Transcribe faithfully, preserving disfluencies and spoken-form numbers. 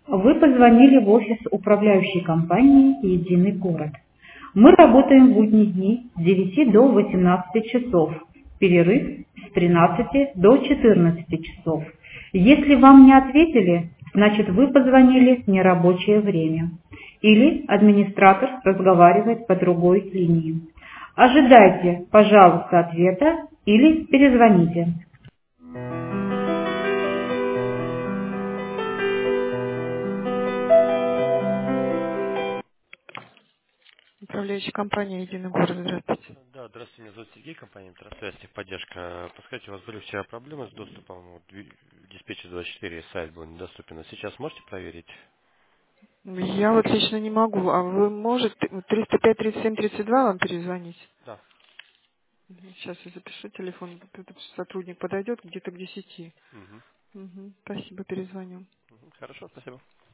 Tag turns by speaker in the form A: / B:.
A: Вы позвонили в офис управляющей компании «Единый город». Мы работаем в будние дни с девяти до восемнадцати часов, перерыв с тринадцати до четырнадцати часов. Если вам не ответили, значит вы позвонили в нерабочее время. Или администратор разговаривает по другой линии. Ожидайте, пожалуйста, ответа или перезвоните. Управляющая компания «Единый город». Здравствуйте.
B: Да, здравствуйте, меня зовут Сергей, компания «Интросвязь», техподдержка. Подскажите, у вас были вчера проблемы с доступом, вот, в диспетчер двадцать четыре сайт был недоступен, а сейчас можете проверить?
A: Я вот лично не могу. А вы можете триста пять тридцать семь тридцать два вам перезвонить?
B: Да.
A: Сейчас я запишу телефон. Этот сотрудник подойдет где-то к десяти.
B: Мгм.
A: Мгм. Спасибо, перезвоню.
B: Мгм. Хорошо, спасибо.